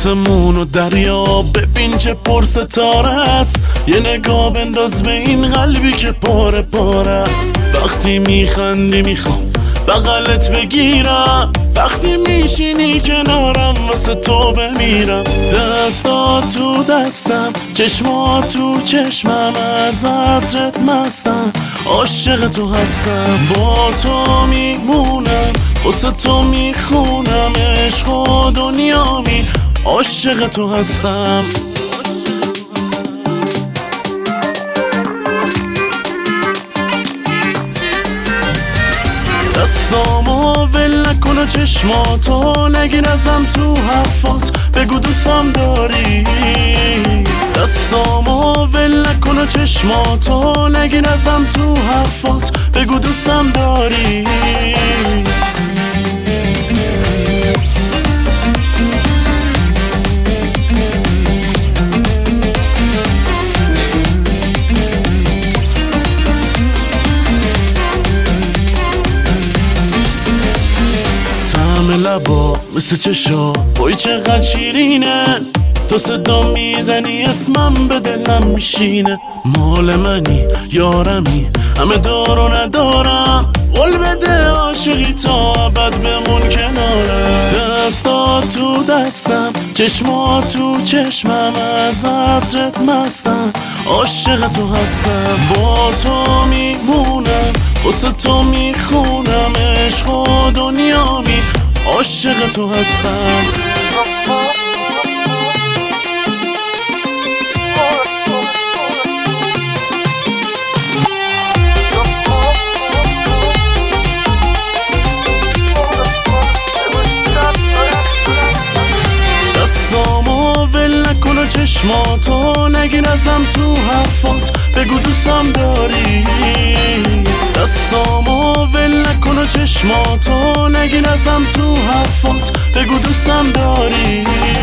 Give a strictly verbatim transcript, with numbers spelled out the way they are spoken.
آسمون و دریا ببین چه پر ستاره است. یه نگاه بنداز به این قلبی که پاره پاره است. وقتی میخندی میخوام بغلت بگیرم، وقتی میشینی کنارم واسه تو بمیرم. دستات تو دستم، چشمات تو چشمم، از عطرت مستم، عاشق تو هستم. با تو میمونم، واسه تو میخونم، عشق و دنیامی، عاشق تو هستم. دستامو ول نکن و چشماتو نگیر ازم تو حرفات، بگو دوستم داری. دستامو ول نکن و چشماتو نگیر ازم تو حرفات، بگو دوستم داری. لبا مثل چشا بای چقدر شیرینه، تو صدا میزنی اسمم به دلم میشینه. مال منی یارمی، همه دار و ندارم، قول بده عاشقی تا ابد بمون کنارم. دستات تو دستم، چشمات تو چشمم، از عطرت مستم، عاشق تو هستم. با تو میمونم، واسه تو میخونم، عشق و دنیامی، عاشق تو هستم. دستامو ول نکن و چشماتو نگیر ازم تو حرفات، بگو دوستم داری. دستامو ول نکن و چشماتو نگیر ازم تو حرفات، بگو دوستم داری.